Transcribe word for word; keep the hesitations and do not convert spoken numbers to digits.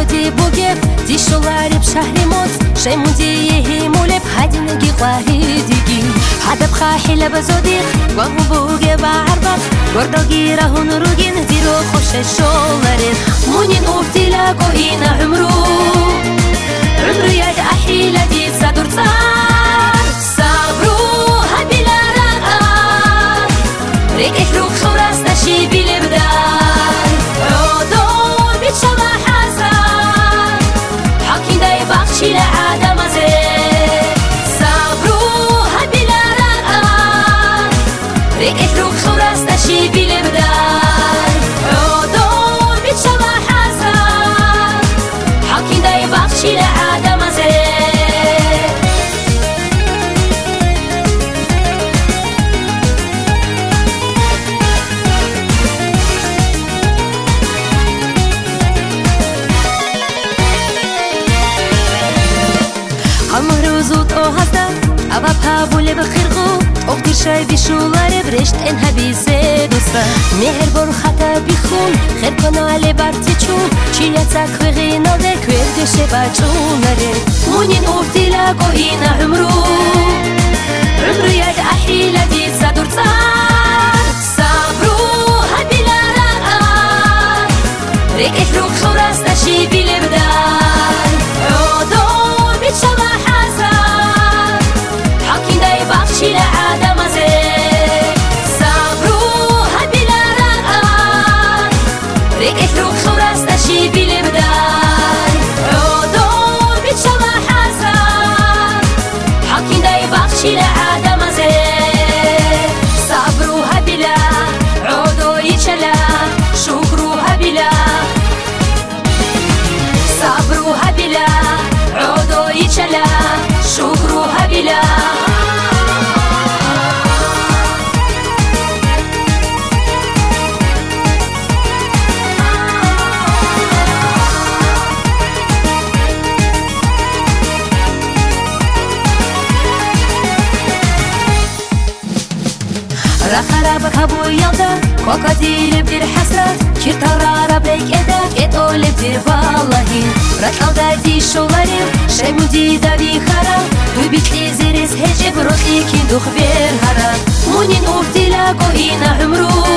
زودي بوجب دي شولاري بشهر موت شيمودي يهيمولي بحدينجي قواهيديجي حدا بخاحي لبزوديخ وهو بوجب عربخ وردوغي راهو نروجين ديرو خوش شولاري مونين وبتلاقو هنا عمرو عمرو يد أحيلة دي صدر صار صبرو هبلا رقا ريك إحروك خورس تشي بالبدار عودو بيتشبه حسن حكي داي بخشي لعادة مزيد صبرو هبلا رقا ريك إحروك خورس تشي بالبدار عودو بيتشبه حسن حكي داي بخشي لعادة مزيد زود اوهدا ابا پابول بخیرگو اختیر شای بیشولاره برشت انها بیزه دوستا مهر برو خطا بیخون خیر کناله برتی چون چیه تک و غیناله کوردشه بچوناره مونین افتیلا گوهینا عمرو عمرو ید احیلا دی صدر صار صبرو هبیلا رقا ریک احروک خورستشی بیله بدار عودو بیتشبه بخشي لعادة مزيد صبرو هبلا رقا ريك إحروك خورس تشي بالبدار عودو بيتشبه حسن حكي داي بخشي لعادة مزيد صبرو هبلا عودو يتشلا شكرو هبلا صبرو هبلا عودو يتشلا شكرو هبلا خرابك هبو يلدا كوكادير بدير حسرات كير ترارا بيك اداك اتولي بدير والله ركال دادي شولاري شاي مودي داري خراب دوبيتلي زيريس هجب روتي كين دوخ بير هرا مونين وفتي لاقو هنا عمرو